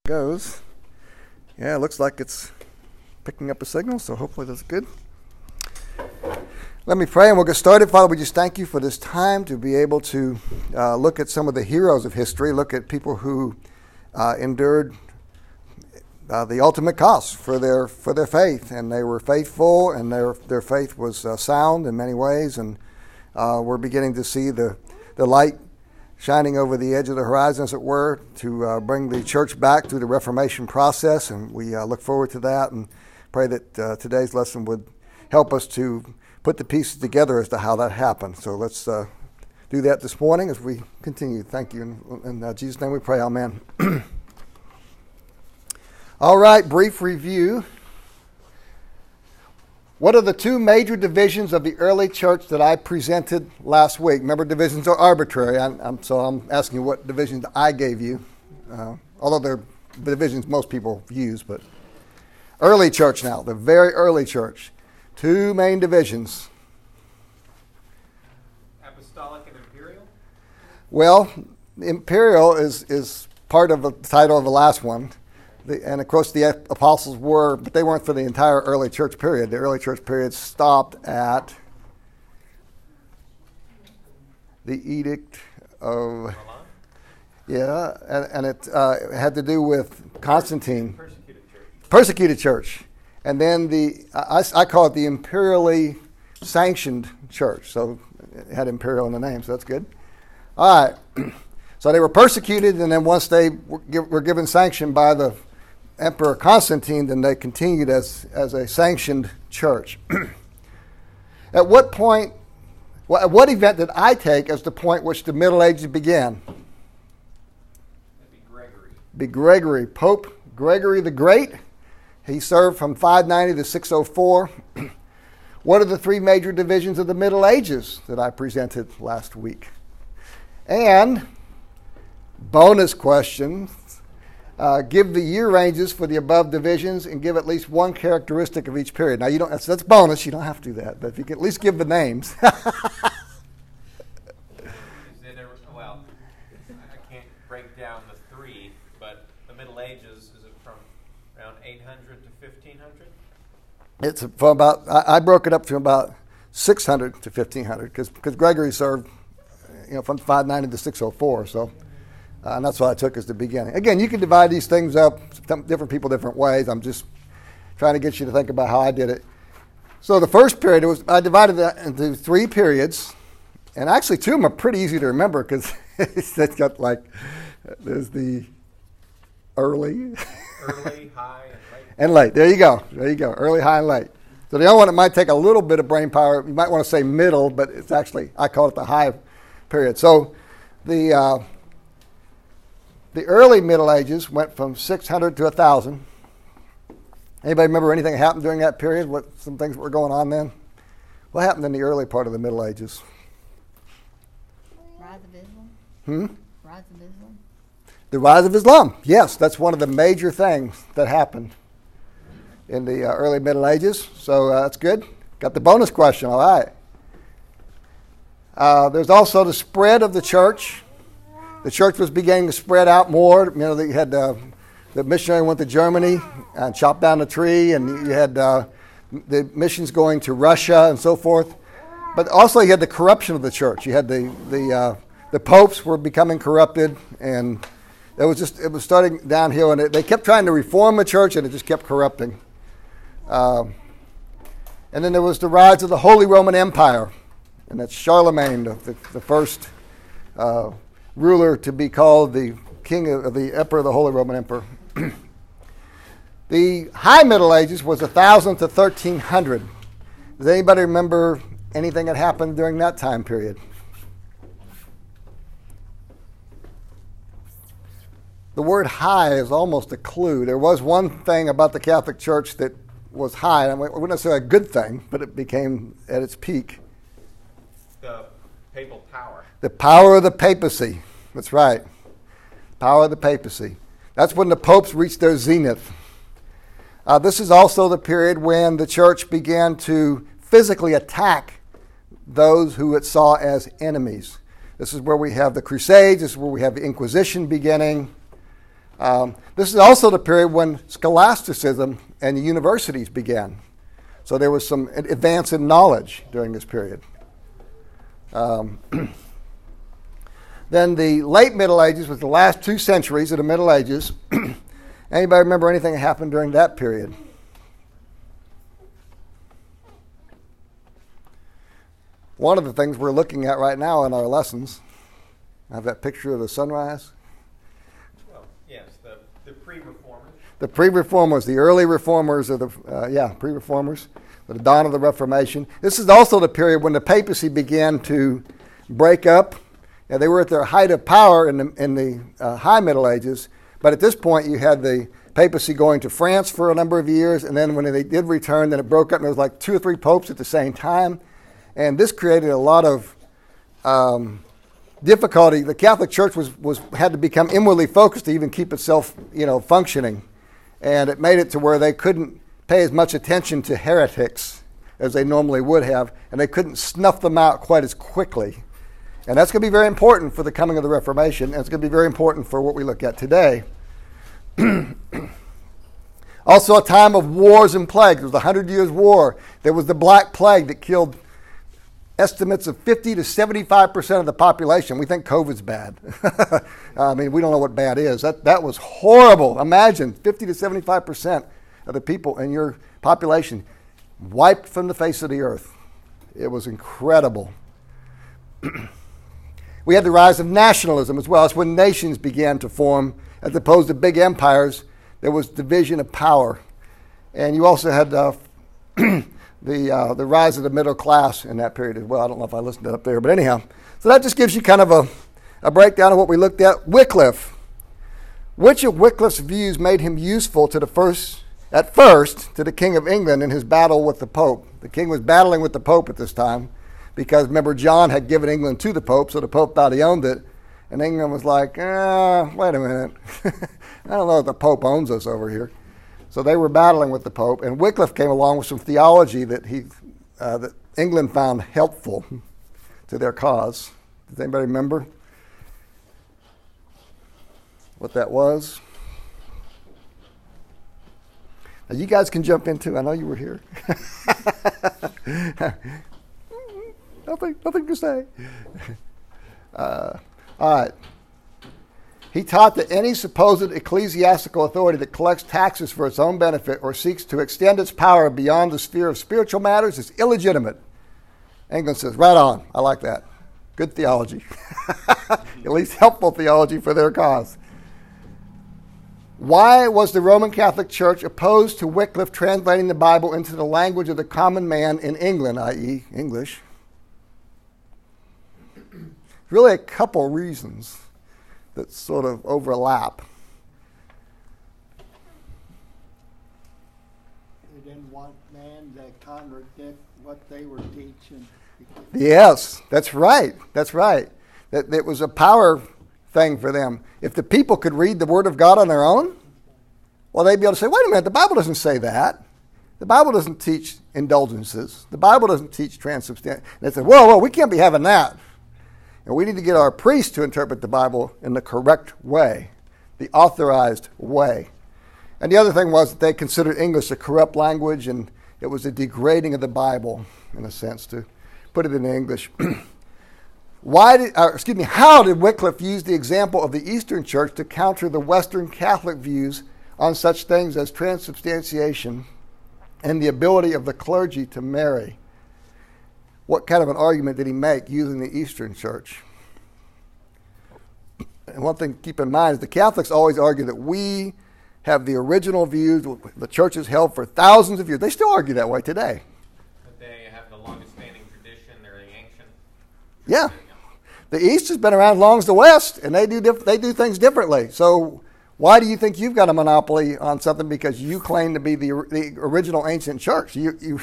goes. Yeah, it looks like it's picking up a signal, so hopefully that's good. Let me pray and we'll get started. Father, we just thank you for this time to be able to look at some of the heroes of history, look at people who endured the ultimate cost for their faith, and they were faithful, and their faith was sound in many ways, and we're beginning to see the light shining over the edge of the horizon, as it were, to bring the church back through the Reformation process, and we look forward to that and pray that today's lesson would help us to put the pieces together as to how that happened. So let's do that this morning as we continue. Thank you. In Jesus' name we pray, amen. All right, brief review. What are the two major divisions of the early church that I presented last week? Remember, divisions are arbitrary, so I'm asking you what divisions I gave you, although they're the divisions most people use. But early church now, the very early church, two main divisions. Apostolic and imperial? Well, imperial is part of the title of the last one. And, of course, the apostles were, but they weren't for the entire early church period. The early church period stopped at the Edict of... Yeah, and it had to do with Constantine. Persecuted church. And then I call it the imperially sanctioned church. So it had imperial in the name, so that's good. All right. So they were persecuted, and then once they were given sanction by the Emperor Constantine, then they continued as a sanctioned church. At what point, what event did I take as the point which the Middle Ages began? That'd be Gregory. Pope Gregory the Great. He served from 590 to 604. What are the three major divisions of the Middle Ages that I presented last week? And bonus question. Give the year ranges for the above divisions and give at least one characteristic of each period. Now, that's bonus. You don't have to do that. But if you can at least give the names. Well, I can't break down the three, but the Middle Ages, is it from around 800 to 1500? It's from about, I broke it up from about 600 to 1500 because Gregory served from 590 to 604. So. And that's what I took as the beginning. Again, you can divide these things up, different people, different ways. I'm just trying to get you to think about how I did it. So the first period, I divided that into three periods. And actually, two of them are pretty easy to remember because it's got there's the early. Early, high, and late. And late. There you go. Early, high, and late. So the only one that might take a little bit of brain power, you might want to say middle, but it's actually, I call it the high period. So the early Middle Ages went from 600 to 1,000. Anybody remember anything that happened during that period? Some things were going on then? What happened in the early part of the Middle Ages? Rise of Islam. Rise of Islam. The rise of Islam. Yes, that's one of the major things that happened in the early Middle Ages. So that's good. Got the bonus question. All right. There's also the spread of the church. The church was beginning to spread out more. You had the missionary went to Germany and chopped down a tree, and you had the missions going to Russia and so forth. But also you had the corruption of the church. You had the popes were becoming corrupted, and it was starting downhill. And they kept trying to reform the church, and it just kept corrupting. And then there was the rise of the Holy Roman Empire, and that's Charlemagne, the first. Ruler to be called the king of the emperor of the Holy Roman Emperor. The High Middle Ages was 1,000 to 1,300. Does anybody remember anything that happened during that time period? The word high is almost a clue. There was one thing about the Catholic Church that was high. I mean, it wasn't necessarily a good thing, but it became at its peak. The papal power. The power of the papacy. That's right. Power of the papacy. That's when the popes reached their zenith. This is also the period when the church began to physically attack those who it saw as enemies. This is where we have the Crusades. This is where we have the Inquisition beginning. This is also the period when scholasticism and the universities began. So there was some advance in knowledge during this period. Then the late Middle Ages was the last 2 centuries of the Middle Ages. Anybody remember anything that happened during that period? One of the things we're looking at right now in our lessons, I have that picture of the sunrise. Well, yes, the pre-reformers. The pre-reformers, the early reformers, or the pre-reformers, the dawn of the Reformation. This is also the period when the papacy began to break up. They were at their height of power in the High Middle Ages, but at this point you had the papacy going to France for a number of years, and then when they did return, then it broke up, and there was like 2 or 3 popes at the same time, and this created a lot of difficulty. The Catholic Church had to become inwardly focused to even keep itself, functioning, and it made it to where they couldn't pay as much attention to heretics as they normally would have, and they couldn't snuff them out quite as quickly. And that's going to be very important for the coming of the Reformation, and it's going to be very important for what we look at today. Also a time of wars and plagues. It was the 100 Years' War. There was the Black Plague that killed estimates of 50 to 75% of the population. We think COVID's bad. I mean, we don't know what bad is. That was horrible. Imagine 50 to 75% of the people in your population wiped from the face of the earth. It was incredible. We had the rise of nationalism as well. That's when nations began to form. As opposed to big empires, there was division of power. And you also had the rise of the middle class in that period as well. I don't know if I listed it up there, but anyhow. So that just gives you kind of a breakdown of what we looked at. Wycliffe. Which of Wycliffe's views made him useful to at first to the King of England in his battle with the Pope? The king was battling with the Pope at this time, because remember, John had given England to the Pope, so the Pope thought he owned it. And England was like, wait a minute. I don't know if the Pope owns us over here. So they were battling with the Pope. And Wycliffe came along with some theology that that England found helpful to their cause. Does anybody remember what that was? Now you guys can jump in too. I know you were here. Nothing to say. All right. He taught that any supposed ecclesiastical authority that collects taxes for its own benefit or seeks to extend its power beyond the sphere of spiritual matters is illegitimate. England says, right on. I like that. Good theology. At least helpful theology for their cause. Why was the Roman Catholic Church opposed to Wycliffe translating the Bible into the language of the common man in England, i.e. English? Really a couple reasons that sort of overlap. They didn't want man that contradict what they were teaching. Yes, that's right. That's right. That it was a power thing for them. If the people could read the Word of God on their own, well, they'd be able to say, wait a minute, the Bible doesn't say that. The Bible doesn't teach indulgences. The Bible doesn't teach transubstantiation. They said, whoa, we can't be having that. And we need to get our priests to interpret the Bible in the correct way, the authorized way. And the other thing was that they considered English a corrupt language, and it was a degrading of the Bible, in a sense, to put it in English. How did Wycliffe use the example of the Eastern Church to counter the Western Catholic views on such things as transubstantiation and the ability of the clergy to marry? What kind of an argument did he make using the Eastern Church? And one thing to keep in mind is the Catholics always argue that we have the original views the church has held for thousands of years. They still argue that way today. But they have the longest standing tradition. They're the ancient. Yeah. The East has been around as long as the West, and they do things differently. So why do you think you've got a monopoly on something because you claim to be the original ancient church? You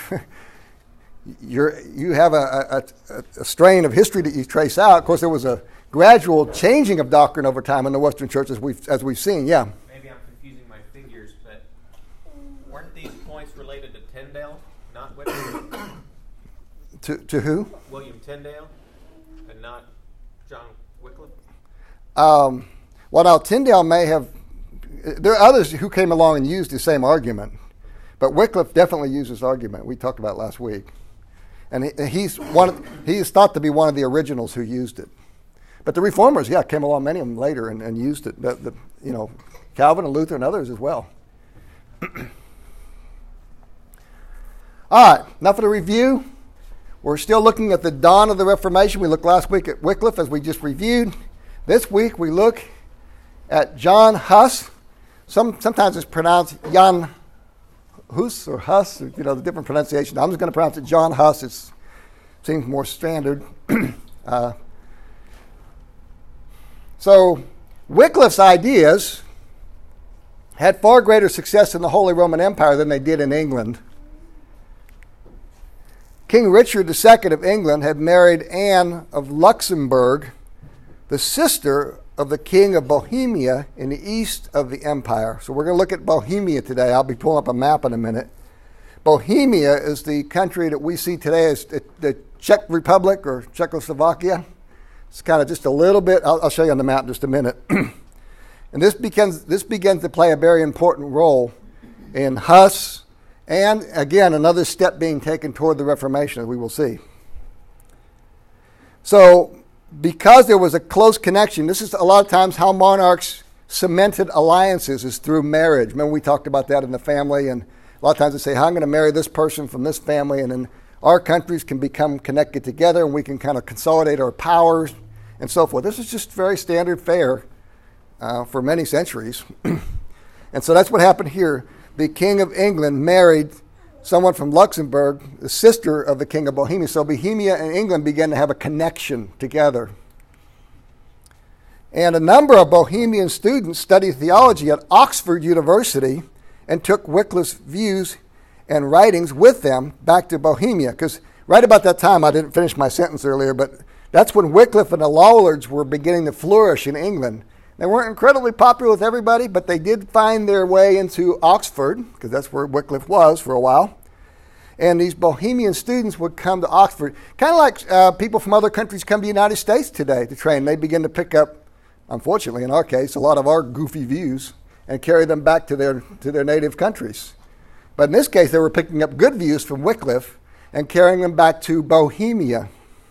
have a strain of history that you trace out. Of course, there was a gradual changing of doctrine over time in the Western church, as we've seen. Yeah. Maybe I'm confusing my figures, but weren't these points related to Tyndale, not Wycliffe? To who? William Tyndale, and not John Wycliffe. Well, now Tyndale may have there are others who came along and used the same argument, but Wycliffe definitely used this argument. We talked about it last week. And he's thought to be one of the originals who used it. But the reformers, came along, many of them later, and used it. Calvin and Luther and others as well. All right, enough of the review. We're still looking at the dawn of the Reformation. We looked last week at Wycliffe, as we just reviewed. This week we look at John Huss. Sometimes it's pronounced Jan Hus or Huss, the different pronunciation. I'm just going to pronounce it John Huss. It seems more standard. So Wycliffe's ideas had far greater success in the Holy Roman Empire than they did in England. King Richard II of England had married Anne of Luxembourg, the sister of the King of Bohemia in the east of the empire. So we're going to look at Bohemia today. I'll be pulling up a map in a minute. Bohemia is the country that we see today as the Czech Republic or Czechoslovakia. It's kind of just a little bit, I'll show you on the map in just a minute. And this begins to play a very important role in Huss, and again, another step being taken toward the Reformation, as we will see. So, because there was a close connection, this is a lot of times how monarchs cemented alliances is through marriage. Remember we talked about that in the family, and a lot of times they say, I'm going to marry this person from this family, and then our countries can become connected together, and we can kind of consolidate our powers and so forth. This is just very standard fare for many centuries. And so that's what happened here. The King of England married someone from Luxembourg, the sister of the King of Bohemia. So Bohemia and England began to have a connection together. And a number of Bohemian students studied theology at Oxford University and took Wycliffe's views and writings with them back to Bohemia. Because right about that time, I didn't finish my sentence earlier, but that's when Wycliffe and the Lollards were beginning to flourish in England. They weren't incredibly popular with everybody, but they did find their way into Oxford, because that's where Wycliffe was for a while. And these Bohemian students would come to Oxford, kind of like people from other countries come to the United States today to train. They begin to pick up, unfortunately in our case, a lot of our goofy views and carry them back to their native countries. But in this case, they were picking up good views from Wycliffe and carrying them back to Bohemia.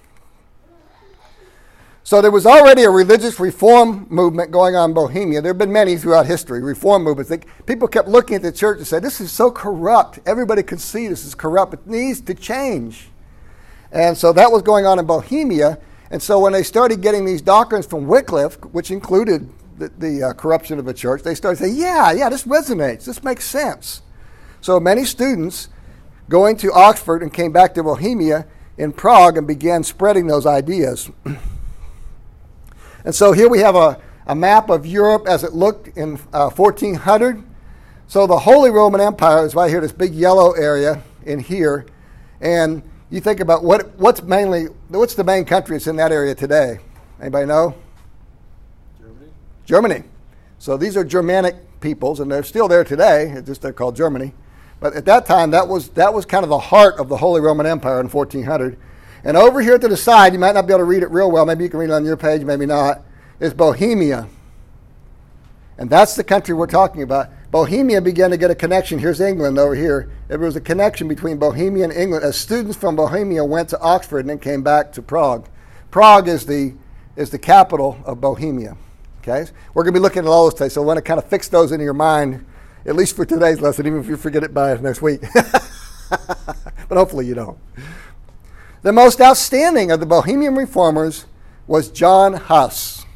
So there was already a religious reform movement going on in Bohemia. There have been many throughout history, reform movements. People kept looking at the church and said, this is so corrupt. Everybody can see this is corrupt. It needs to change. And so that was going on in Bohemia. And so when they started getting these doctrines from Wycliffe, which included the corruption of the church, they started saying, yeah, this resonates. This makes sense. So many students going to Oxford and came back to Bohemia in Prague and began spreading those ideas. And so here we have a map of Europe as it looked in 1400. So the Holy Roman Empire is right here, this big yellow area in here. And you think about what's the main country that's in that area today? Anybody know? Germany. So these are Germanic peoples, and they're still there today. It's just they're called Germany. But at that time, that was kind of the heart of the Holy Roman Empire in 1400. And over here to the side, you might not be able to read it real well. Maybe you can read it on your page, maybe not. Is Bohemia. And that's the country we're talking about. Bohemia began to get a connection. Here's England over here. There was a connection between Bohemia and England as students from Bohemia went to Oxford and then came back to Prague. Prague is the capital of Bohemia. Okay? We're going to be looking at all those today, so I want to kind of fix those into your mind, at least for today's lesson, even if you forget it by next week. But hopefully you don't. The most outstanding of the Bohemian reformers was John Huss.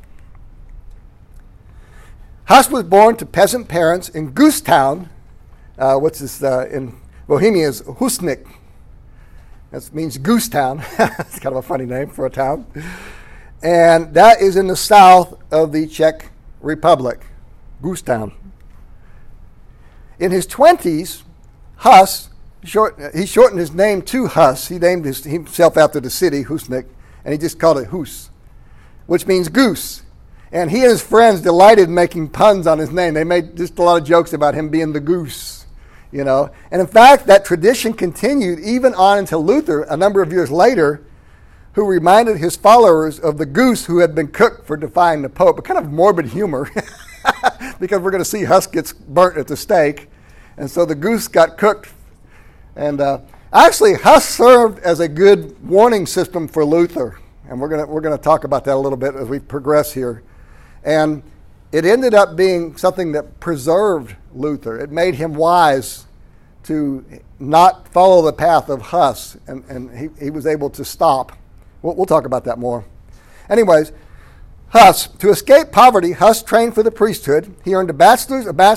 Huss was born to peasant parents in Goostown, which is in Bohemia is Husnik. That means goose town. It's kind of a funny name for a town. And that is in the south of the Czech Republic, Goostown. In his 20s, Huss, he shortened his name to Huss. He named himself after the city, Husnik, and he just called it Hus, which means goose. And he and his friends delighted in making puns on his name. They made just a lot of jokes about him being the goose, you know. And in fact, that tradition continued even on until Luther, a number of years later, who reminded his followers of the goose who had been cooked for defying the Pope. A kind of morbid humor. because we're going to see Huss gets burnt at the stake. And so the goose got cooked. And actually, Huss served as a good warning system for Luther. And we're going to talk about that a little bit as we progress here. And it ended up being something that preserved Luther. It made him wise to not follow the path of Huss, and he was able to stop. We'll talk about that more. Anyways, Huss, to escape poverty, Huss trained for the priesthood. He earned a master's, and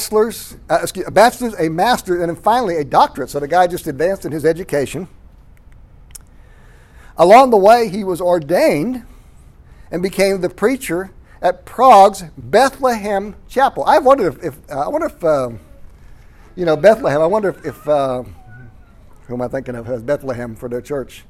then finally a doctorate. So the guy just advanced in his education. Along the way, he was ordained and became the preacher at Prague's Bethlehem Chapel. I wonder if Bethlehem. I wonder if who am I thinking of has Bethlehem for their church?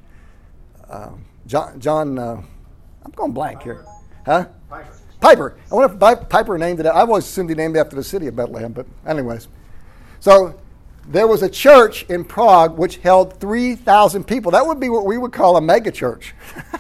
John. I'm going blank here. Huh? Piper. I wonder if Piper named it. I've always assumed he named it after the city of Bethlehem, but anyways. So there was a church in Prague which held 3,000 people. That would be what we would call a mega church.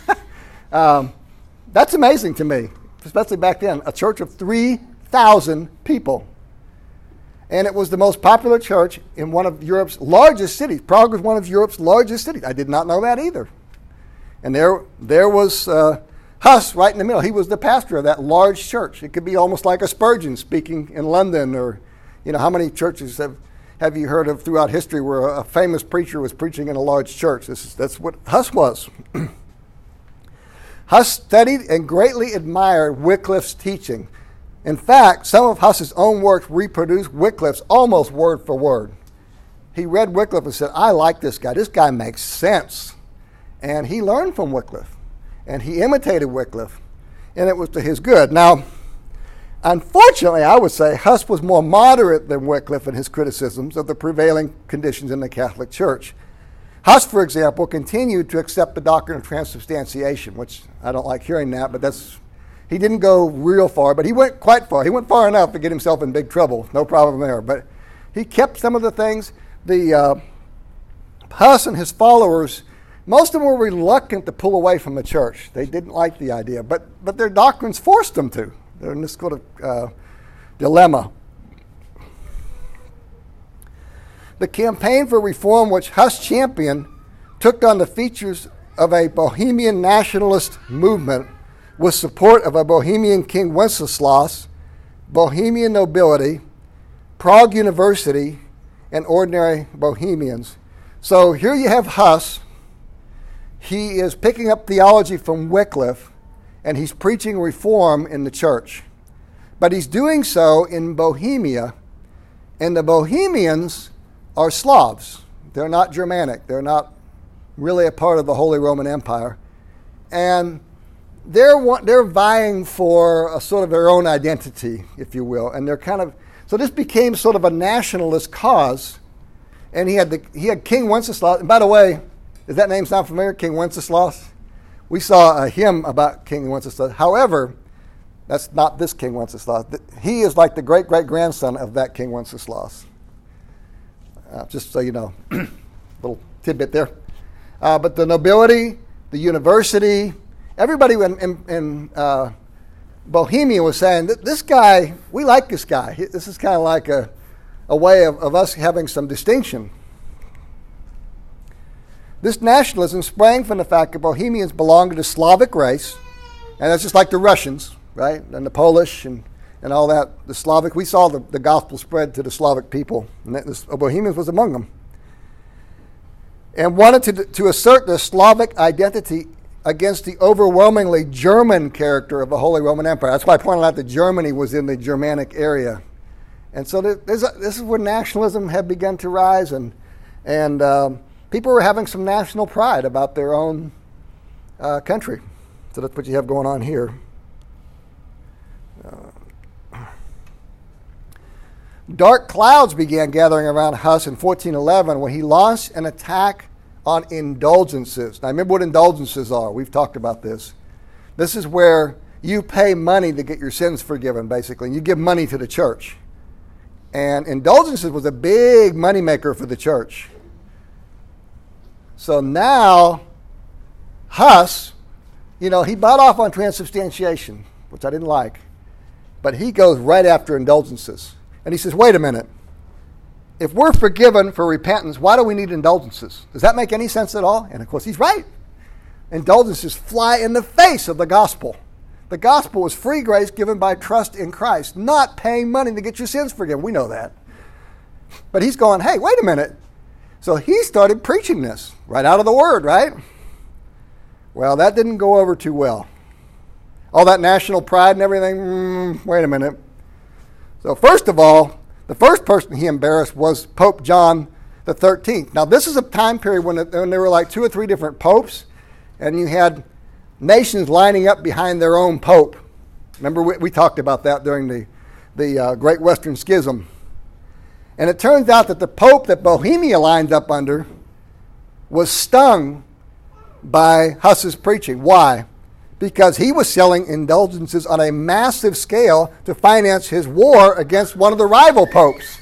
That's amazing to me, especially back then. A church of 3,000 people. And it was the most popular church in one of Europe's largest cities. Prague was one of Europe's largest cities. I did not know that either. And there was Huss right in the middle. He was the pastor of that large church. It could be almost like a Spurgeon speaking in London, or, how many churches have you heard of throughout history where a famous preacher was preaching in a large church? That's what Huss was. Huss studied and greatly admired Wycliffe's teaching. In fact, some of Huss's own works reproduce Wycliffe's almost word for word. He read Wycliffe and said, I like this guy. This guy makes sense. And he learned from Wycliffe. And he imitated Wycliffe. And it was to his good. Now, unfortunately, I would say Huss was more moderate than Wycliffe in his criticisms of the prevailing conditions in the Catholic Church. Huss, for example, continued to accept the doctrine of transubstantiation, which I don't like hearing that, but he didn't go real far, but he went quite far. He went far enough to get himself in big trouble. No problem there. But he kept some of the things. Huss and his followers, most of them were reluctant to pull away from the church. They didn't like the idea, but their doctrines forced them to. They're in this sort of dilemma. The campaign for reform which Huss championed took on the features of a Bohemian nationalist movement with support of a Bohemian King Wenceslaus, Bohemian nobility, Prague University, and ordinary Bohemians. So here you have Huss. He is picking up theology from Wycliffe, and he's preaching reform in the church. But he's doing so in Bohemia, and the Bohemians are Slavs. They're not Germanic. They're not really a part of the Holy Roman Empire. And they're vying for a sort of their own identity, if you will. And so this became sort of a nationalist cause. And he had King Wenceslaus. And by the way, does that name sound familiar, King Wenceslaus? We saw a hymn about King Wenceslaus. However, that's not this King Wenceslaus. He is like the great-great-grandson of that King Wenceslaus. Just so you know, little tidbit there. But the nobility, the university, everybody in Bohemia was saying, this guy, we like this guy. This is kind of like a way of us having some distinction. This nationalism sprang from the fact that Bohemians belonged to the Slavic race, and that's just like the Russians, right? And the Polish and all that, the Slavic. We saw the gospel spread to the Slavic people, and Bohemians was among them. And wanted to assert their Slavic identity against the overwhelmingly German character of the Holy Roman Empire. That's why I pointed out that Germany was in the Germanic area. And so this is where nationalism had begun to rise, and people were having some national pride about their own country. So that's what you have going on here. Dark clouds began gathering around Huss in 1411 when he launched an attack on indulgences. Now, remember what indulgences are. We've talked about this. This is where you pay money to get your sins forgiven, basically, and you give money to the church. And indulgences was a big moneymaker for the church. So now, Huss, he bought off on transubstantiation, which I didn't like. but he goes right after indulgences. And he says, wait a minute. If we're forgiven for repentance, why do we need indulgences? Does that make any sense at all? And of course, he's right. Indulgences fly in the face of the gospel. The gospel is free grace given by trust in Christ, not paying money to get your sins forgiven. We know that. But he's going, hey, wait a minute. So he started preaching this right out of the Word, right? Well, that didn't go over too well. All that national pride and everything, wait a minute. So first of all, the first person he embarrassed was Pope John the 13th. Now, this is a time period when there were like 2 or 3 different popes, and you had nations lining up behind their own pope. Remember, we talked about that during the Great Western Schism. And it turns out that the pope that Bohemia lined up under was stung by Huss's preaching. Why? Because he was selling indulgences on a massive scale to finance his war against one of the rival popes.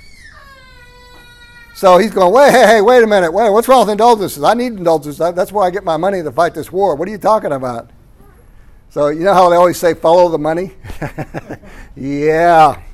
So he's going, wait a minute. What's wrong with indulgences? I need indulgences. That's where I get my money to fight this war. What are you talking about? So you know how they always say, follow the money? Yeah.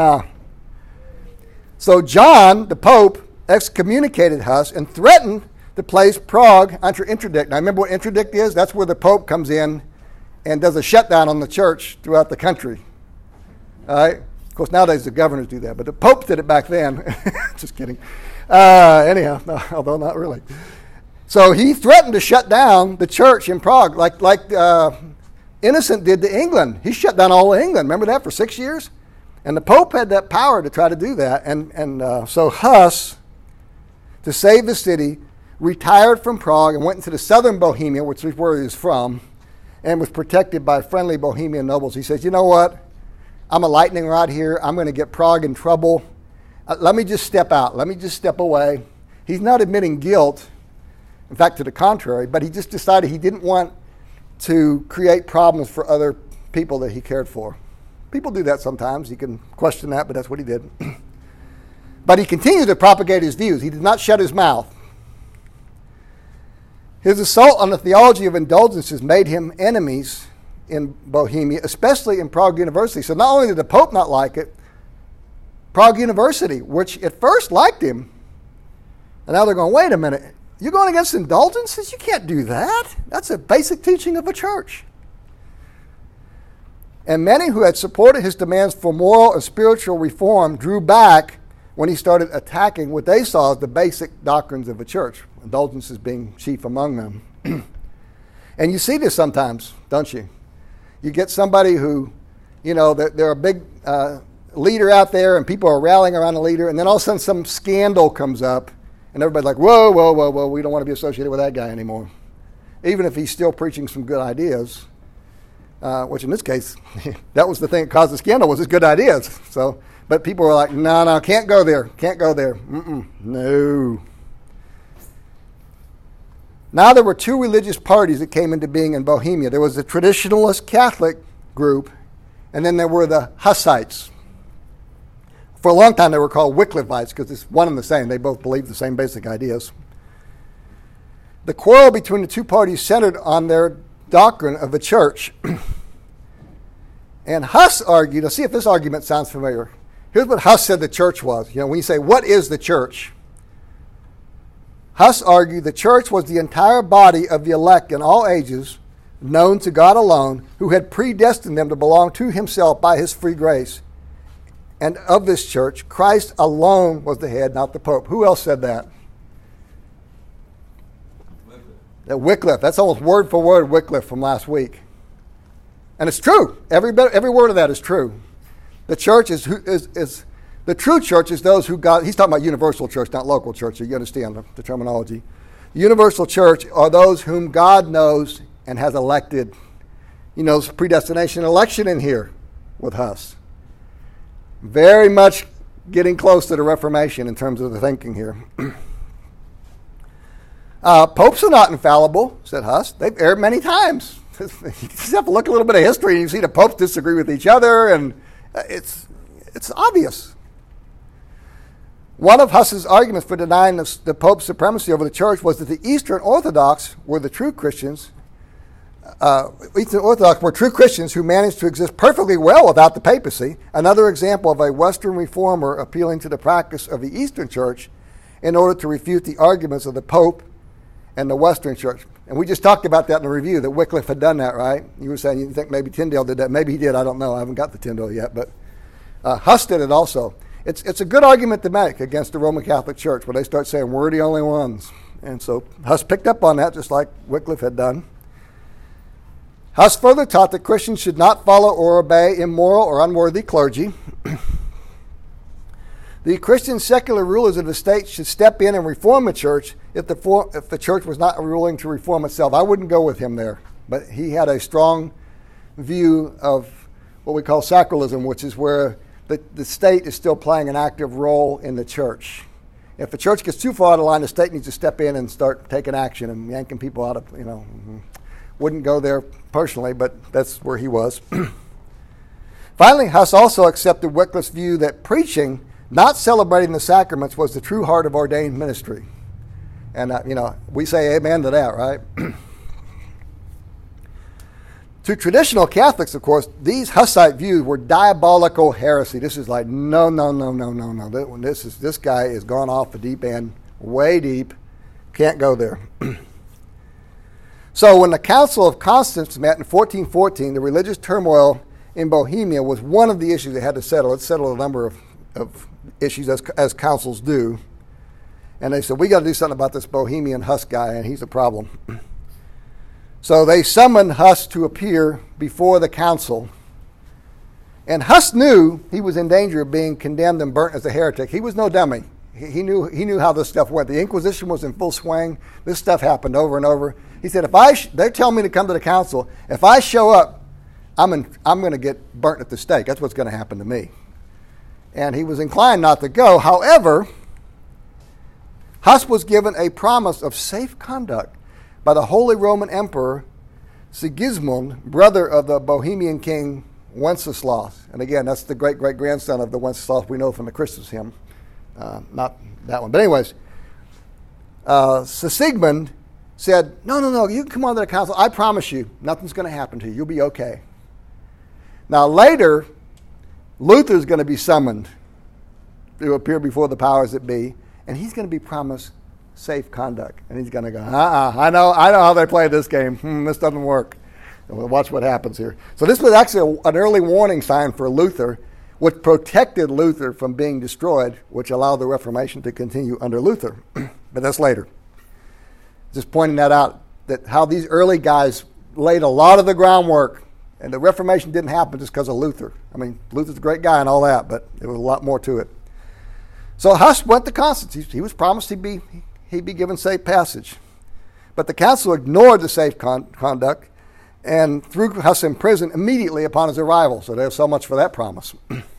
So John, the Pope, excommunicated Huss and threatened to place Prague under interdict. Now remember what interdict is? That's where the Pope comes in and does a shutdown on the church throughout the country. All right? Of course, nowadays the governors do that, but the Pope did it back then. Just kidding. Anyhow, no, although not really. So he threatened to shut down the church in Prague, like Innocent did to England. He shut down all of England. Remember that for 6 years? And the Pope had that power to try to do that. And so Huss, to save the city, retired from Prague and went into the southern Bohemia, which is where he was from, and was protected by friendly Bohemian nobles. He says, you know what? I'm a lightning rod here. I'm going to get Prague in trouble. Let me just step out. Let me just step away. He's not admitting guilt. In fact, to the contrary, but he just decided he didn't want to create problems for other people that he cared for. People do that sometimes. You can question that, but that's what he did. But he continued to propagate his views. He did not shut his mouth. His assault on the theology of indulgences made him enemies in Bohemia, especially in Prague University. So not only did the Pope not like it, Prague University, which at first liked him, and now they're going, wait a minute, you're going against indulgences? You can't do that. That's a basic teaching of a church. And many who had supported his demands for moral and spiritual reform drew back when he started attacking what they saw as the basic doctrines of a church, indulgences being chief among them. And you see this sometimes, don't you? You get somebody who, you know, they're a big leader out there and people are rallying around the leader, and then all of a sudden some scandal comes up and everybody's like, whoa, we don't want to be associated with that guy anymore. Even if he's still preaching some good ideas. Which in this case, that was the thing that caused the scandal, was his good ideas. So, but people were like, no, can't go there. No. Now there were 2 religious parties that came into being in Bohemia. There was the traditionalist Catholic group, and then there were the Hussites. For a long time they were called Wycliffites because it's one and the same. They both believed the same basic ideas. The quarrel between the 2 parties centered on their doctrine of the church. And Huss argued, now see if this argument sounds familiar. Here's what Huss said the church was. You know, when you say, what is the church? Huss argued the church was the entire body of the elect in all ages, known to God alone, who had predestined them to belong to himself by his free grace. And of this church, Christ alone was the head, not the Pope. Who else said that? Wycliffe. That's almost word for word Wycliffe from last week. And it's true. Every word of that is true. The church is the true church is those who God, he's talking about universal church, not local church, so you understand the terminology. Universal church are those whom God knows and has elected. You know, predestination election in here with Huss. Very much getting close to the Reformation in terms of the thinking here. Popes are not infallible, said Huss. They've erred many times. You just have to look a little bit of history and you see the popes disagree with each other, and it's obvious. One of Huss's arguments for denying the Pope's supremacy over the church was that the Eastern Orthodox were the true Christians, Eastern Orthodox were true Christians who managed to exist perfectly well without the papacy. Another example of a Western reformer appealing to the practice of the Eastern Church in order to refute the arguments of the Pope and the Western Church. And we just talked about that in the review, that Wycliffe had done that, right? You were saying you think maybe Tyndale did that. Maybe he did. I don't know. I haven't got the Tyndale yet. But Huss did it also. It's a good argument to make against the Roman Catholic Church where they start saying we're the only ones. And so Huss picked up on that just like Wycliffe had done. Huss further taught that Christians should not follow or obey immoral or unworthy clergy. The Christian secular rulers of the state should step in and reform the church if the church was not willing to reform itself. I wouldn't go with him there, but he had a strong view of what we call sacralism, which is where the state is still playing an active role in the church. If the church gets too far out of line, the state needs to step in and start taking action and yanking people out of, Wouldn't go there personally, but that's where he was. Finally, Huss also accepted Wycliffe's view that preaching, not celebrating the sacraments, was the true heart of ordained ministry. And, we say amen to that, right? To traditional Catholics, of course, these Hussite views were diabolical heresy. This is like, no. This guy has gone off the deep end, way deep. Can't go there. So when the Council of Constance met in 1414, the religious turmoil in Bohemia was one of the issues they had to settle. It settled a number of issues as councils do. And they said, we got to do something about this Bohemian Huss guy, and he's a problem. So they summoned Huss to appear before the council. And Huss knew he was in danger of being condemned and burnt as a heretic. He was no dummy. He knew how this stuff went. The Inquisition was in full swing. This stuff happened over and over. He said, if they tell me to come to the council, if I show up, I'm going to get burnt at the stake. That's what's going to happen to me. And he was inclined not to go. However, Huss was given a promise of safe conduct by the Holy Roman Emperor Sigismund, brother of the Bohemian king Wenceslaus. And again, that's the great-great-grandson of the Wenceslaus we know from the Christmas hymn. Not that one. But anyways, Sigismund said, no, you can come on to the council. I promise you, nothing's going to happen to you. You'll be okay. Now later, Luther's going to be summoned to appear before the powers that be, and he's going to be promised safe conduct. And he's going to go, I know how they play this game. This doesn't work. And we'll watch what happens here. So this was actually an early warning sign for Luther, which protected Luther from being destroyed, which allowed the Reformation to continue under Luther. But that's later. Just pointing that out, that how these early guys laid a lot of the groundwork, and the Reformation didn't happen just because of Luther. I mean, Luther's a great guy and all that, but there was a lot more to it. So Huss went to Constance. He was promised he'd be given safe passage. But the council ignored the safe conduct and threw Huss in prison immediately upon his arrival. So there's so much for that promise.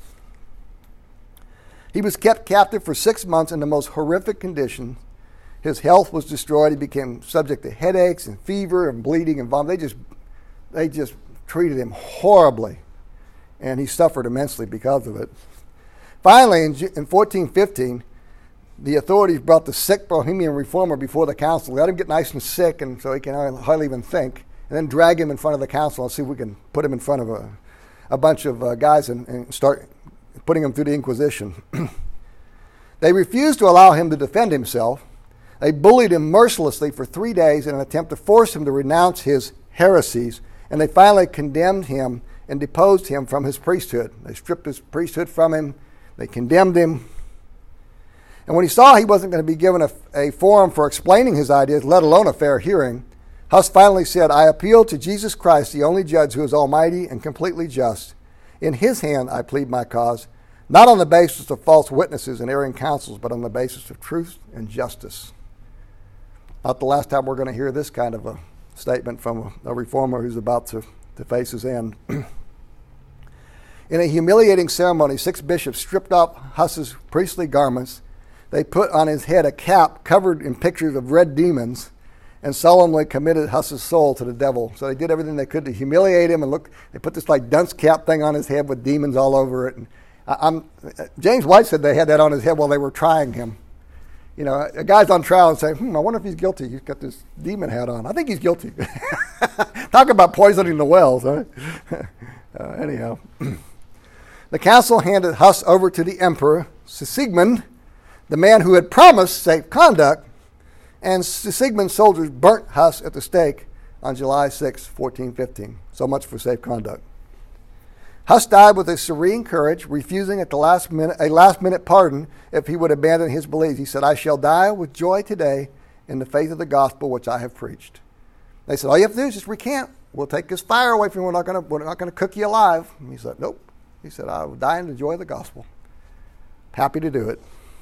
He was kept captive for 6 months in the most horrific conditions. His health was destroyed. He became subject to headaches and fever and bleeding and vomit. They just treated him horribly, and he suffered immensely because of it. Finally, in 1415, the authorities brought the sick Bohemian reformer before the council, let him get nice and sick, and so he can hardly even think, and then drag him in front of the council and see if we can put him in front of a bunch of guys and start putting him through the Inquisition. They refused to allow him to defend himself. They bullied him mercilessly for 3 days in an attempt to force him to renounce his heresies, and they finally condemned him and deposed him from his priesthood. They stripped his priesthood from him. They condemned him. And when he saw he wasn't going to be given a forum for explaining his ideas, let alone a fair hearing, Huss finally said, I appeal to Jesus Christ, the only judge who is almighty and completely just. In his hand I plead my cause, not on the basis of false witnesses and erring counsels, but on the basis of truth and justice. Not the last time we're going to hear this kind of a statement from a reformer who's about to face his end. In a humiliating ceremony, 6 bishops stripped off Huss's priestly garments. They put on his head a cap covered in pictures of red demons and solemnly committed Huss's soul to the devil. So they did everything they could to humiliate him, and they put this like dunce cap thing on his head with demons all over it. And James White said they had that on his head while they were trying him. a guy's on trial and say, I wonder if he's guilty. He's got this demon hat on. I think he's guilty. Talk about poisoning the wells, huh? Anyhow. The council handed Huss over to the emperor, Sigismund, the man who had promised safe conduct, and Sigismund's soldiers burnt Huss at the stake on July 6, 1415. So much for safe conduct. Huss died with a serene courage, refusing at the last minute pardon if he would abandon his beliefs. He said, I shall die with joy today in the faith of the gospel which I have preached. They said, all you have to do is just recant. We'll take this fire away from you. We're not going to cook you alive. And he said, nope. He said, I will die in the joy of the gospel. Happy to do it.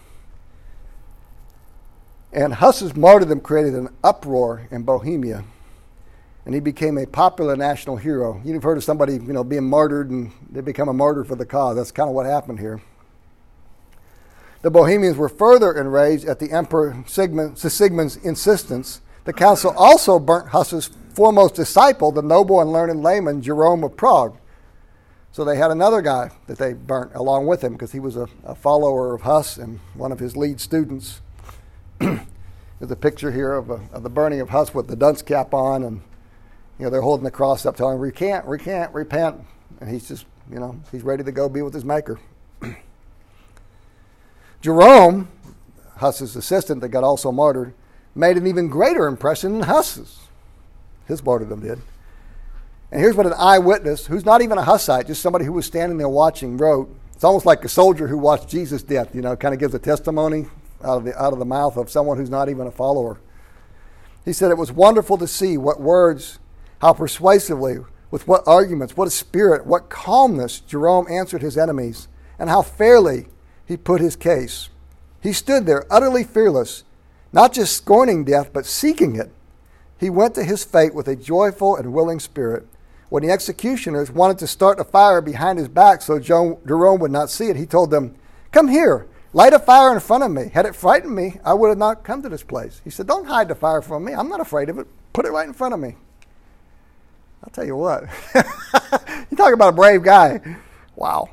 And Huss's martyrdom created an uproar in Bohemia, and he became a popular national hero. You've heard of somebody, being martyred, and they become a martyr for the cause. That's kind of what happened here. The Bohemians were further enraged at the Emperor Sigismund's insistence. The council also burnt Huss's foremost disciple, the noble and learned layman Jerome of Prague. So they had another guy that they burnt along with him because he was a follower of Huss and one of his lead students. There's a picture here of the burning of Huss with the dunce cap on, and they're holding the cross up, telling him, recant, repent. And he's just, he's ready to go be with his maker. Jerome, Huss's assistant that got also martyred, made an even greater impression than Huss's. His martyrdom did. And here's what an eyewitness, who's not even a Hussite, just somebody who was standing there watching, wrote. It's almost like a soldier who watched Jesus' death, kind of gives a testimony out of the mouth of someone who's not even a follower. He said, it was wonderful to see what words, how persuasively, with what arguments, what a spirit, what calmness Jerome answered his enemies, and how fairly he put his case. He stood there utterly fearless, not just scorning death, but seeking it. He went to his fate with a joyful and willing spirit. When the executioners wanted to start a fire behind his back so Jerome would not see it, he told them, come here, light a fire in front of me. Had it frightened me, I would have not come to this place. He said, don't hide the fire from me. I'm not afraid of it. Put it right in front of me. I'll tell you what. You talk about a brave guy. Wow.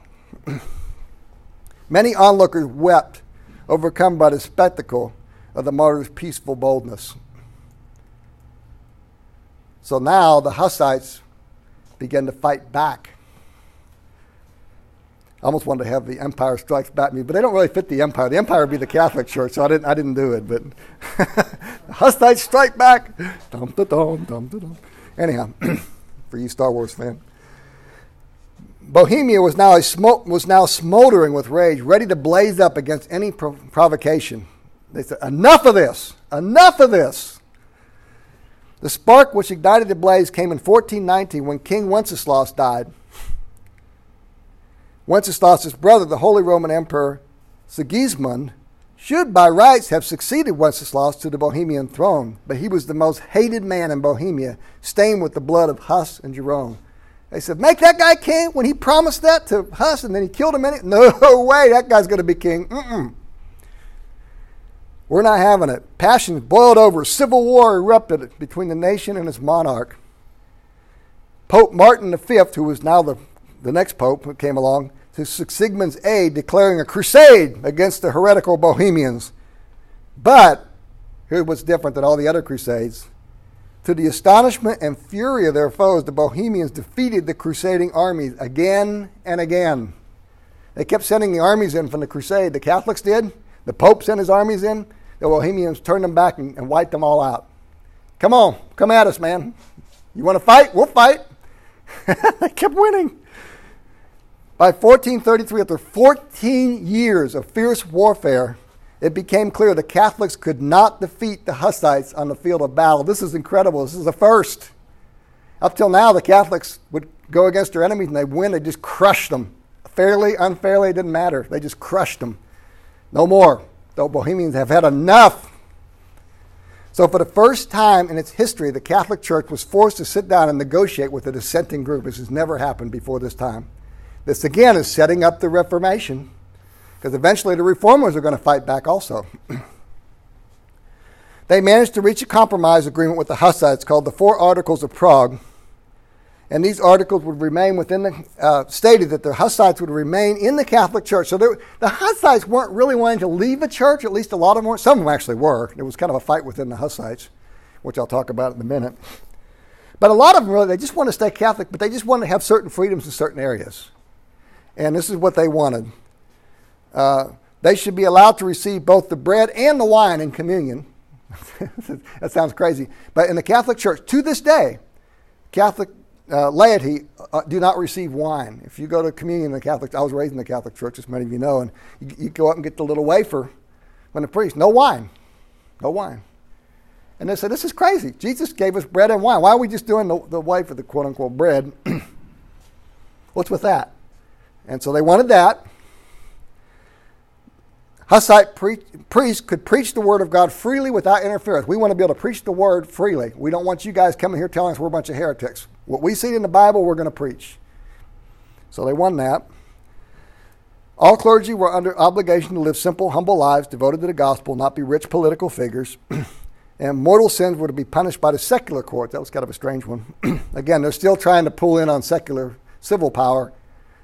Many onlookers wept, overcome by the spectacle of the martyr's peaceful boldness. So now the Hussites began to fight back. I almost wanted to have the Empire Strikes Back me, but they don't really fit the Empire. The Empire would be the Catholic Church, so I didn't do it. But the Hussites strike back. Dum da dum dum da dum. Anyhow, for you Star Wars fan, Bohemia was now smoldering with rage, ready to blaze up against any provocation. They said, enough of this! Enough of this! The spark which ignited the blaze came in 1419 when King Wenceslaus died. Wenceslaus' brother, the Holy Roman Emperor Sigismund, should by rights have succeeded Wenceslaus to the Bohemian throne, but he was the most hated man in Bohemia, stained with the blood of Huss and Jerome. They said, make that guy king when he promised that to Huss and then he killed him in it? No way, that guy's going to be king. We're not having it. Passions boiled over. Civil war erupted between the nation and its monarch. Pope Martin V, who was now the next pope who came along, to Sigismund's aid, declaring a crusade against the heretical Bohemians. But, here's what's different than all the other crusades. To the astonishment and fury of their foes, the Bohemians defeated the crusading armies again and again. They kept sending the armies in from the crusade. The Catholics did. The Pope sent his armies in. The Bohemians turned them back and wiped them all out. Come on, come at us, man. You want to fight? We'll fight. They kept winning. By 1433, after 14 years of fierce warfare, it became clear the Catholics could not defeat the Hussites on the field of battle. This is incredible. This is a first. Up till now, the Catholics would go against their enemies and they'd win. They just crushed them. Fairly, unfairly, it didn't matter. They just crushed them. No more. The Bohemians have had enough. So for the first time in its history, the Catholic Church was forced to sit down and negotiate with a dissenting group. This has never happened before this time. This, again, is setting up the Reformation, because eventually the Reformers are going to fight back also. They managed to reach a compromise agreement with the Hussites called the Four Articles of Prague, And these articles would remain within the, stated that the Hussites would remain in the Catholic Church. So the Hussites weren't really wanting to leave the church, at least a lot of them weren't. Some of them actually were. There was kind of a fight within the Hussites, which I'll talk about in a minute. But a lot of them really, they just want to stay Catholic, but they just want to have certain freedoms in certain areas. And this is what they wanted. They should be allowed to receive both the bread and the wine in communion. That sounds crazy. But in the Catholic Church, to this day, Catholic laity do not receive wine. If you go to communion in the Catholic, I was raised in the Catholic Church, as many of you know, and you go up and get the little wafer when the priest, no wine. No wine. And they said, this is crazy. Jesus gave us bread and wine. Why are we just doing the wafer, the quote-unquote bread? What's with that? And so they wanted that. Hussite priests could preach the word of God freely without interference. We want to be able to preach the word freely. We don't want you guys coming here telling us we're a bunch of heretics. What we see in the Bible, we're going to preach. So they won that. All clergy were under obligation to live simple, humble lives, devoted to the gospel, not be rich political figures. And mortal sins were to be punished by the secular court. That was kind of a strange one. Again, they're still trying to pull in on secular civil power.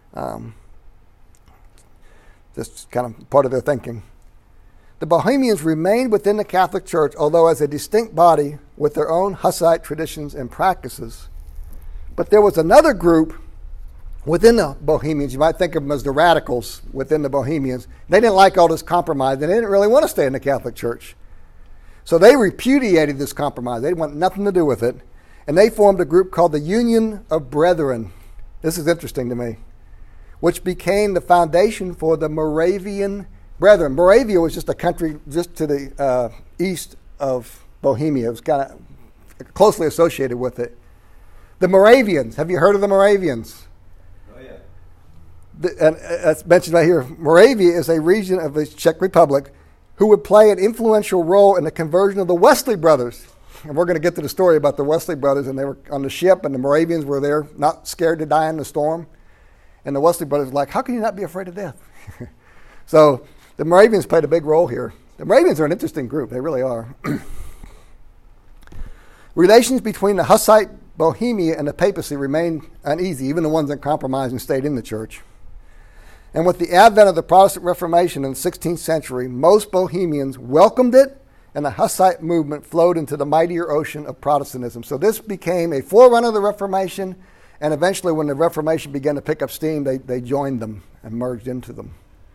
Just kind of part of their thinking. The Bohemians remained within the Catholic Church, although as a distinct body with their own Hussite traditions and practices. But there was another group within the Bohemians. You might think of them as the radicals within the Bohemians. They didn't like all this compromise. They didn't really want to stay in the Catholic Church. So they repudiated this compromise. They didn't want nothing to do with it. And they formed a group called the Union of Brethren. This is interesting to me. Which became the foundation for the Moravian Brethren. Moravia was just a country just to the east of Bohemia. It was kind of closely associated with it. The Moravians. Have you heard of the Moravians? Oh, yeah. And as mentioned right here, Moravia is a region of the Czech Republic who would play an influential role in the conversion of the Wesley brothers. And we're going to get to the story about the Wesley brothers, and they were on the ship, and the Moravians were there, not scared to die in the storm. And the Wesley brothers were like, how can you not be afraid of death? So the Moravians played a big role here. The Moravians are an interesting group. They really are. Relations between the Hussite Bohemia and the papacy remained uneasy, even the ones that compromised and stayed in the church. And with the advent of the Protestant Reformation in the 16th century, most Bohemians welcomed it, and the Hussite movement flowed into the mightier ocean of Protestantism. So this became a forerunner of the Reformation. And eventually, when the Reformation began to pick up steam, they joined them and merged into them.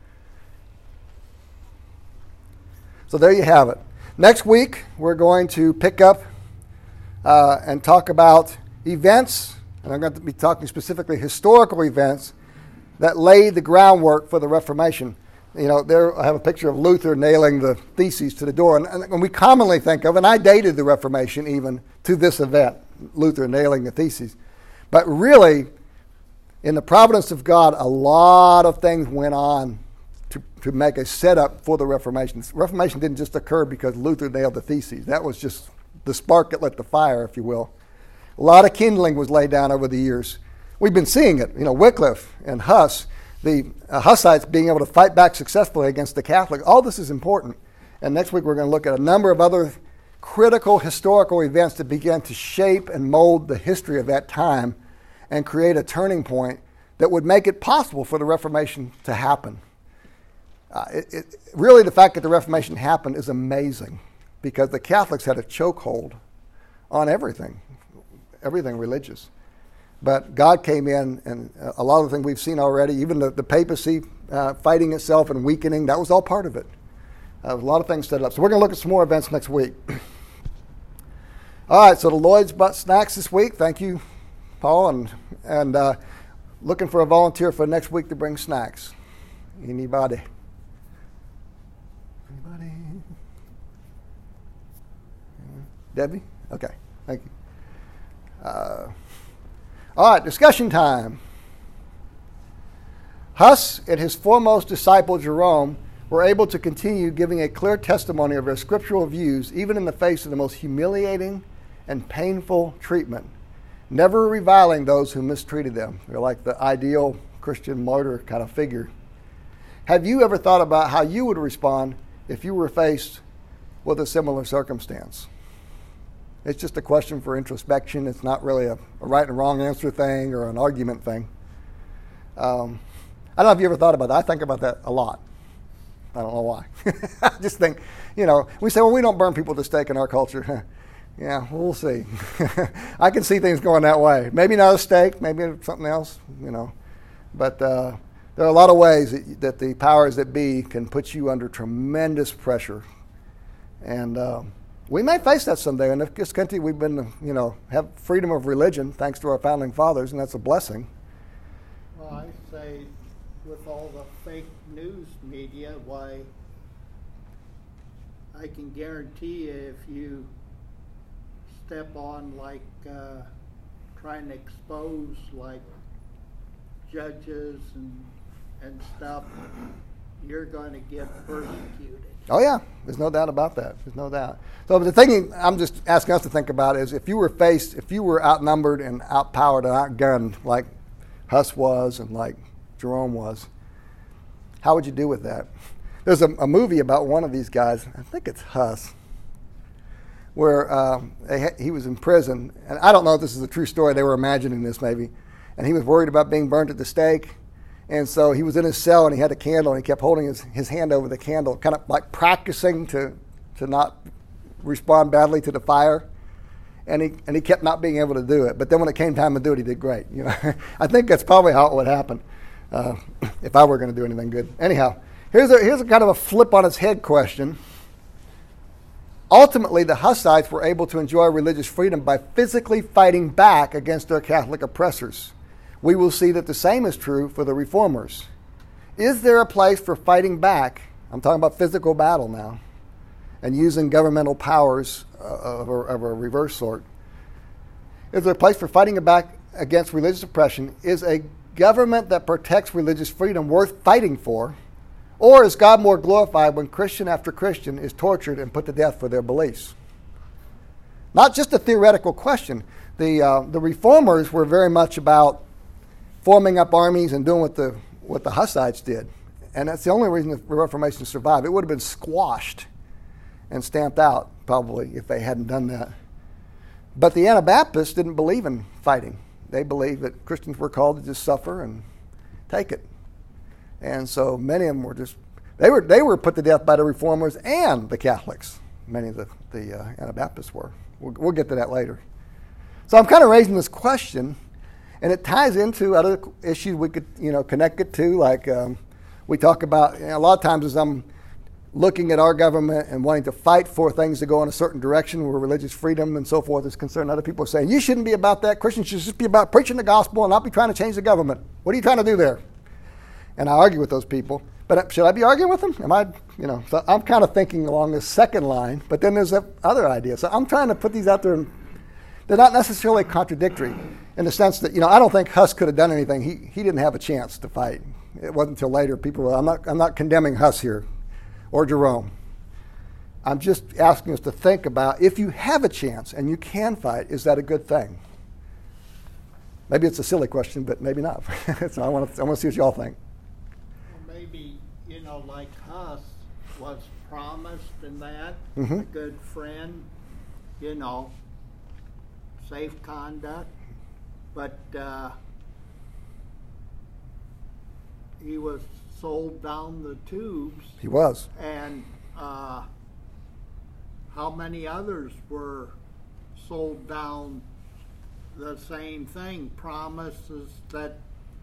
So there you have it. Next week, we're going to pick up and talk about events, and I'm going to be talking specifically historical events that laid the groundwork for the Reformation. You know, there I have a picture of Luther nailing the theses to the door, and we commonly think of, and I dated the Reformation even to this event, Luther nailing the theses. But really, in the providence of God, a lot of things went on to make a setup for the Reformation. The Reformation didn't just occur because Luther nailed the theses. That was just the spark that lit the fire, if you will. A lot of kindling was laid down over the years. We've been seeing it. You know, Wycliffe and Huss, the Hussites being able to fight back successfully against the Catholics. All this is important. And next week we're going to look at a number of other critical historical events that began to shape and mold the history of that time and create a turning point that would make it possible for the Reformation to happen. Really, the fact that the Reformation happened is amazing because the Catholics had a chokehold on everything religious. But God came in, and a lot of the things we've seen already, even the papacy fighting itself and weakening, that was all part of it. A lot of things set up. So we're going to look at some more events next week. All right, so the Lloyd's Butt Snacks this week. Thank you, Paul, and looking for a volunteer for next week to bring snacks. Anybody? Anybody? Debbie? Okay, thank you. All right, discussion time. Huss and his foremost disciple, Jerome, were able to continue giving a clear testimony of their scriptural views, even in the face of the most humiliating and painful treatment, never reviling those who mistreated them. They're like the ideal Christian martyr kind of figure. Have you ever thought about how you would respond if you were faced with a similar circumstance? It's just a question for introspection. It's not really a right and wrong answer thing or an argument thing. I don't know if you ever thought about that. I think about that a lot. I don't know why. I just think, we say, well, we don't burn people at the stake in our culture. Yeah, we'll see. I can see things going that way. Maybe not a stake, maybe something else, But there are a lot of ways that the powers that be can put you under tremendous pressure. And we may face that someday. In this country, we've been, have freedom of religion thanks to our founding fathers, and that's a blessing. Well, I say with all the fake news media, why, I can guarantee you if you step on trying to expose judges and stuff, you're going to get persecuted. Oh yeah, there's no doubt about that. There's no doubt. So the thing I'm just asking us to think about is if you were outnumbered and outpowered and outgunned like Huss was and like Jerome was, how would you do with that? There's a movie about one of these guys, I think it's Huss, where he was in prison, and I don't know if this is a true story, they were imagining this maybe, and he was worried about being burnt at the stake, and so he was in his cell and he had a candle and he kept holding his hand over the candle, kind of like practicing to not respond badly to the fire, and he kept not being able to do it, but then when it came time to do it, he did great. I think that's probably how it would happen if I were going to do anything good. Anyhow, here's a kind of a flip on its head question. Ultimately, the Hussites were able to enjoy religious freedom by physically fighting back against their Catholic oppressors. We will see that the same is true for the Reformers. Is there a place for fighting back? I'm talking about physical battle now, and using governmental powers of a reverse sort. Is there a place for fighting back against religious oppression? Is a government that protects religious freedom worth fighting for? Or is God more glorified when Christian after Christian is tortured and put to death for their beliefs? Not just a theoretical question. The Reformers were very much about forming up armies and doing what the Hussites did. And that's the only reason the Reformation survived. It would have been squashed and stamped out, probably, if they hadn't done that. But the Anabaptists didn't believe in fighting. They believed that Christians were called to just suffer and take it. And so many of them were they were put to death by the Reformers and the Catholics. Many of the Anabaptists were. We'll get to that later. So I'm kind of raising this question, and it ties into other issues we could connect it to. Like we talk about a lot of times as I'm looking at our government and wanting to fight for things to go in a certain direction where religious freedom and so forth is concerned. Other people are saying, you shouldn't be about that. Christians should just be about preaching the gospel and not be trying to change the government. What are you trying to do there? And I argue with those people. But should I be arguing with them? So I'm kind of thinking along this second line, but then there's that other idea. So I'm trying to put these out there, and they're not necessarily contradictory in the sense that, I don't think Huss could have done anything. He didn't have a chance to fight. It wasn't until later I'm not condemning Huss here or Jerome. I'm just asking us to think about, if you have a chance and you can fight, is that a good thing? Maybe it's a silly question, but maybe not. So I want to see what y'all think. Well, maybe, like Huss was promised in that, Mm-hmm. a good friend, safe conduct, but he was sold down the tubes. He was. And how many others were sold down the same thing? Promises that,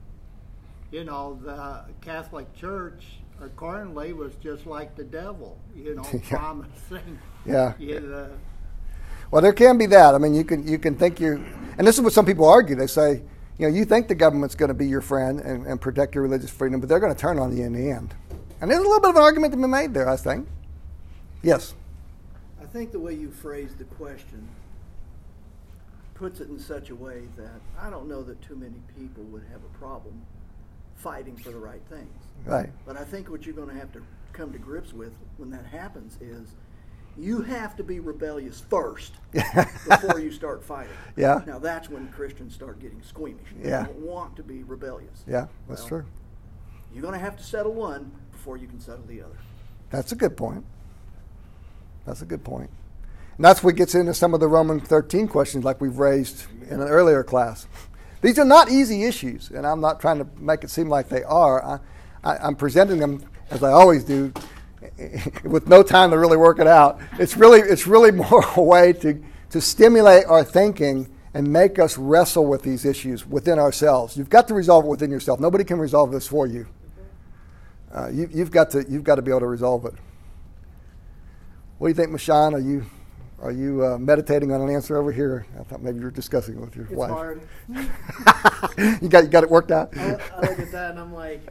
the Catholic Church accordingly was just like the devil, Yeah. promising. Yeah. Well, there can be that. I mean, you can think and this is what some people argue. They say, you think the government's going to be your friend and protect your religious freedom, but they're going to turn on you in the end. And there's a little bit of an argument to be made there, I think. Yes. I think the way you phrased the question puts it in such a way that I don't know that too many people would have a problem fighting for the right things. Right. But I think what you're going to have to come to grips with when that happens is you have to be rebellious first before you start fighting. Yeah. Now that's when Christians start getting squeamish. They Yeah. don't want to be rebellious. Yeah, that's Well, true. You're going to have to settle one before you can settle the other. That's a good point. That's a good point. And that's what gets into some of the Roman 13 questions like we've raised in an earlier class. These are not easy issues, and I'm not trying to make it seem like they are. I'm presenting them, as I always do, with no time to really work it out. It's really more a way to stimulate our thinking and make us wrestle with these issues within ourselves. You've got to resolve it within yourself. Nobody can resolve this for you. You've got to be able to resolve it. What do you think, Mashan? Are you meditating on an answer over here? I thought maybe you were discussing it with your wife. It's hard. You got it worked out? I look at that and I'm like,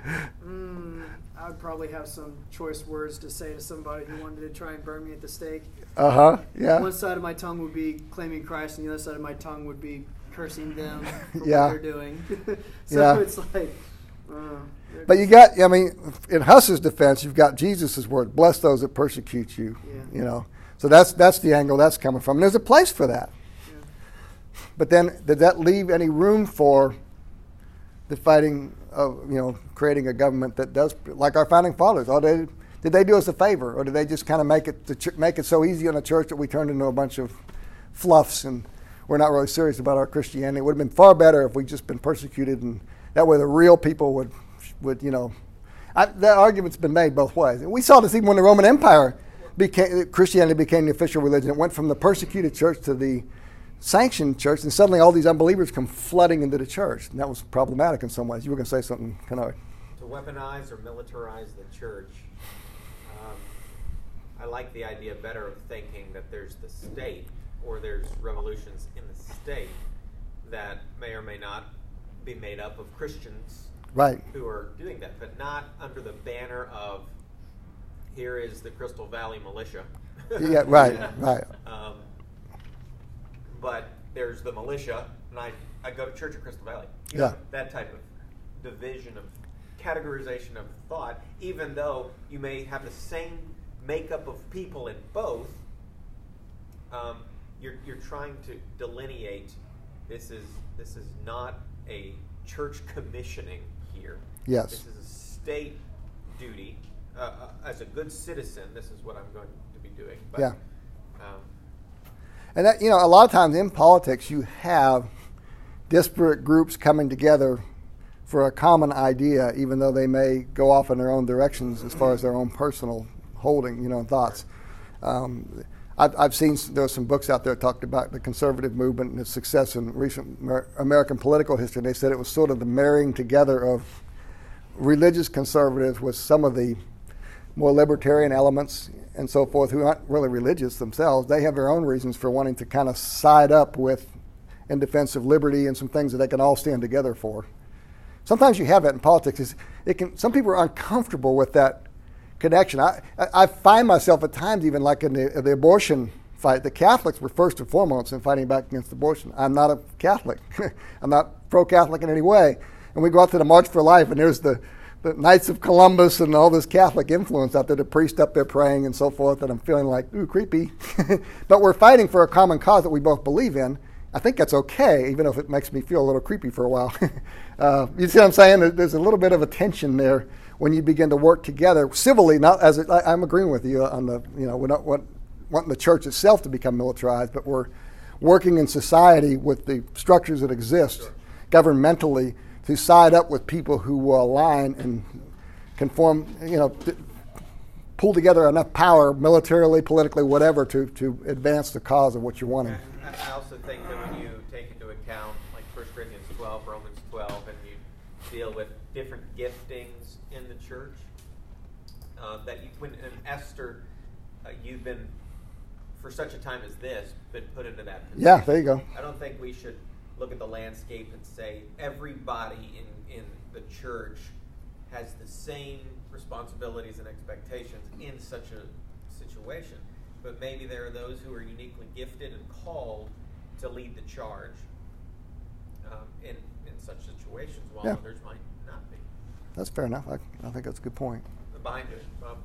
I would probably have some choice words to say to somebody who wanted to try and burn me at the stake. Yeah. One side of my tongue would be claiming Christ, and the other side of my tongue would be cursing them for what they're doing. So it's like... But you got, in Huss's defense, you've got Jesus' word, bless those that persecute you, So that's the angle that's coming from. And there's a place for that. Yeah. But then, did that leave any room for the fighting of, creating a government that does, like our founding fathers? Did they do us a favor, or did they just kind of make it so easy in the church that we turned into a bunch of fluffs and we're not really serious about our Christianity? It would have been far better if we'd just been persecuted, and that way the real people would that argument's been made both ways. And we saw this even when the Roman Empire Christianity became the official religion. It went from the persecuted church to the sanctioned church, and suddenly all these unbelievers come flooding into the church. And that was problematic in some ways. You were going to say something, Kennard. To weaponize or militarize the church, I like the idea better of thinking that there's the state, or there's revolutions in the state that may or may not be made up of Christians, right, who are doing that, but not under the banner of, here is the Crystal Valley militia. Yeah, right. But there's the militia, and I go to church at Crystal Valley. That type of division of categorization of thought, even though you may have the same makeup of people in both, you're trying to delineate. This is not a church commissioning here. Yes. This is a state duty. As a good citizen, this is what I'm going to be doing. But, and that, a lot of times in politics, you have disparate groups coming together for a common idea, even though they may go off in their own directions as far as their own personal holding, and thoughts. I've seen there are some books out there that talked about the conservative movement and its success in recent American political history. And they said it was sort of the marrying together of religious conservatives with some of the more libertarian elements and so forth, who aren't really religious themselves. They have their own reasons for wanting to kind of side up with in defense of liberty and some things that they can all stand together for. Sometimes you have that in politics. Some people are uncomfortable with that connection. I find myself at times, even like in the abortion fight, the Catholics were first and foremost in fighting back against abortion. I'm not a Catholic. I'm not pro-Catholic in any way. And we go out to the March for Life, and there's the Knights of Columbus and all this Catholic influence out there, the priest up there praying and so forth, and I'm feeling like, ooh, creepy. But we're fighting for a common cause that we both believe in. I think that's okay, even if it makes me feel a little creepy for a while. You see what I'm saying? There's a little bit of a tension there when you begin to work together civilly. Not as I'm agreeing with you on the, we're not wanting the church itself to become militarized, but we're working in society with the structures that exist governmentally to side up with people who will align and conform, pull together enough power militarily, politically, whatever, to advance the cause of what you're wanting. I also think that when you take into account, like 1 Corinthians 12, Romans 12, and you deal with different giftings in the church, when in Esther, you've been, for such a time as this, been put into that position. Yeah, there you go. I don't think we should look at the landscape and say everybody in the church has the same responsibilities and expectations in such a situation. But maybe there are those who are uniquely gifted and called to lead the charge in such situations, while others might not be. That's fair enough. I think that's a good point. The binder, Bob.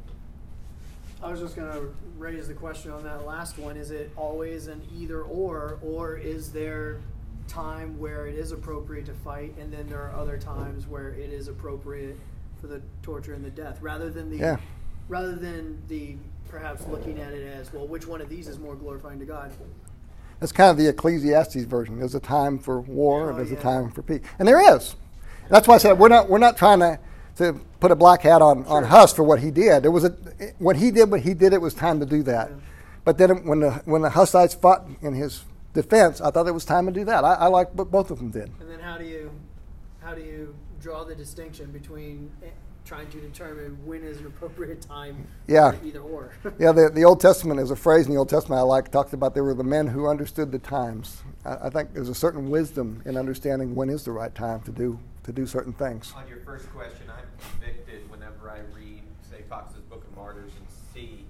I was just going to raise the question on that last one. Is it always an either or is there time where it is appropriate to fight, and then there are other times where it is appropriate for the torture and the death, rather than the perhaps looking at it as, well, which one of these is more glorifying to God? That's kind of the Ecclesiastes version. There's a time for war and Oh, there's a yeah. time for peace. And there is. That's why I said we're not trying to put a black hat on Huss for what he did. When he did what he did, it was time to do that. Yeah. But then when the Hussites fought in his defense, I thought it was time to do that. I like what both of them did. And then how do you draw the distinction between trying to determine when is an appropriate time Yeah. for either or? Yeah, the Old Testament is a phrase in the Old Testament I like. Talks about they were the men who understood the times. I think there's a certain wisdom in understanding when is the right time to do certain things. On your first question, I'm convicted whenever I read, say, Fox's Book of Martyrs and see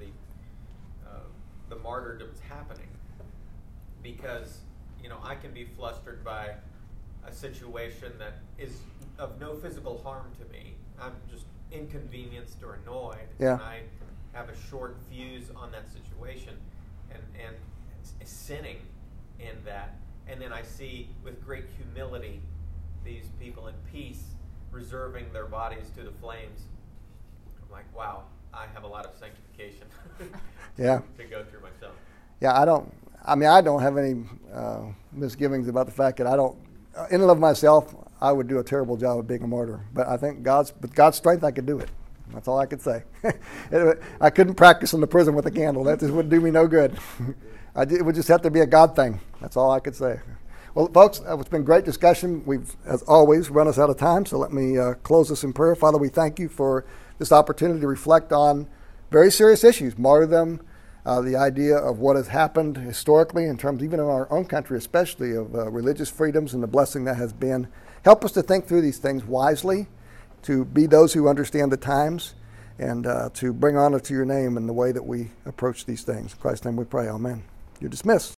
the martyrdoms happening, because I can be flustered by a situation that is of no physical harm to me. I'm just inconvenienced or annoyed, Yeah. and I have a short fuse on that situation, and sinning in that, and then I see with great humility these people in peace reserving their bodies to the flames. I'm like, wow, I have a lot of sanctification Yeah. to go through myself. Yeah, I don't have any misgivings about the fact that in and of myself, I would do a terrible job of being a martyr. But I think with God's strength, I could do it. That's all I could say. I couldn't practice in the prison with a candle. That just wouldn't do me no good. It would just have to be a God thing. That's all I could say. Well, folks, it's been great discussion. We've, as always, run us out of time, so let me close this in prayer. Father, we thank you for this opportunity to reflect on very serious issues, martyrdom, the idea of what has happened historically in terms, even in our own country especially, of religious freedoms and the blessing that has been. Help us to think through these things wisely, to be those who understand the times, and to bring honor to your name in the way that we approach these things. In Christ's name we pray, amen. You're dismissed.